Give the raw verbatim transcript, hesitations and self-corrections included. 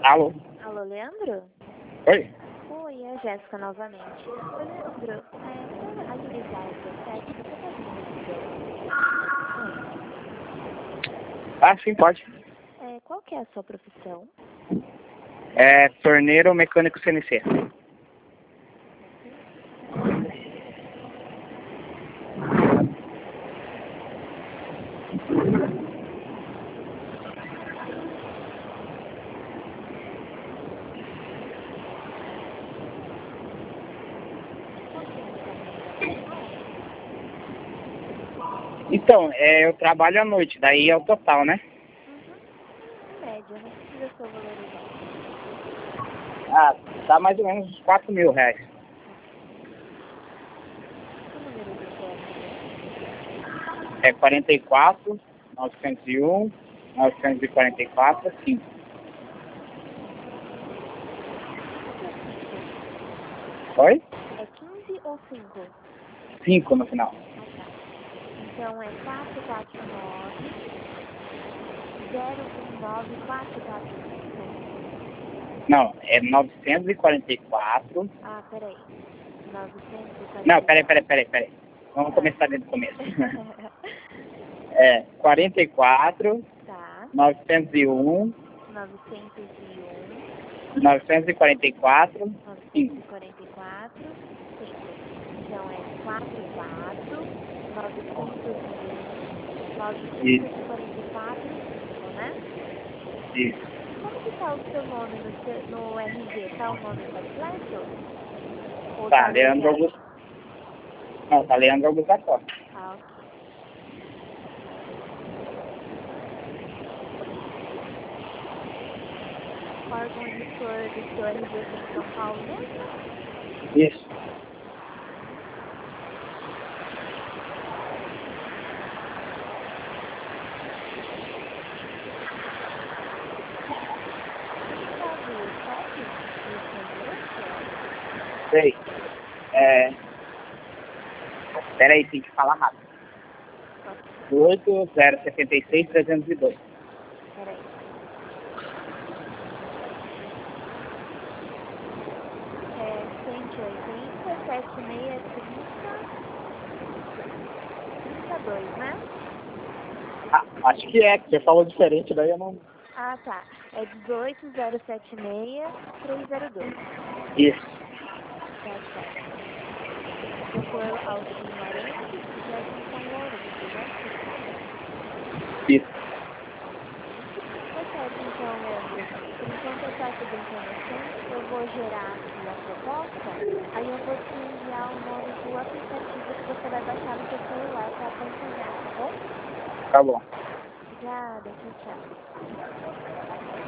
Alô? Alô, Leandro? Oi? Oi, é a Jéssica novamente. Oi, Leandro, é, para agilizar o processo, você pode me responder algumas questões? Ah, sim, pode. É, qual que é a sua profissão? É torneiro mecânico C N C. Qual que é a sua remuneração? Então, é, eu trabalho à noite, daí é o total, né? Uhum. Em média, não precisa ser o valor exato. Ah, dá mais ou menos uns quatro mil reais. O número do seu R G? É quarenta e quatro, novecentos e um, novecentos e quarenta e quatro, cinco. Oi? É quinze ou cinco? cinco no final. Ah, tá. Então é quatro quatro nove, zero um nove quatro quatro cinco. Não, é novecentos e quarenta e quatro. Ah, peraí. novecentos e Não, quarenta e peraí, quatro. peraí, peraí, peraí. Vamos Tá. começar desde o começo. É quarenta e quatro, Tá. novecentos e um, novecentos e um, novecentos e quarenta e quatro, novecentos e cinco. quarenta e quatro, cinco. Então é quatro quatro, novecentos e um, novecentos e quarenta e quatro, cinco, né? Isso. E como que tá o seu nome no, seu, no R G? Tá o nome completo? Ou tá Tá, Leandro abreviado? Augusto. Não, tá Leandro Augusto da Costa. Ah, ok. Órgão emissor do seu R G foi em São Paulo mesmo? Isso. Você sabe o C E P do seu moço? Sei. É. Peraí, tem que falar rápido. Ok, oito zero setenta e seis trezentos e dois. peraí. É cento e oitenta, setenta e seis, trinta, trinta e dois, né? Ah, acho que é, que você falou diferente, daí eu não. Ah, tá. É dezoito, zero setenta e seis, trezentos e dois. Isso. Tá certo. Doutor Alcino Arantes, Jardim São Lourenço, né? Cidade. Isso. Tá certo, então, Leandro. Por enquanto eu faço as informações, eu vou gerar aqui a proposta, aí eu vou te enviar o nome do aplicativo que você vai baixar no seu celular para acompanhar, tá bom? Tá bom. Obrigada, tchau, tchau.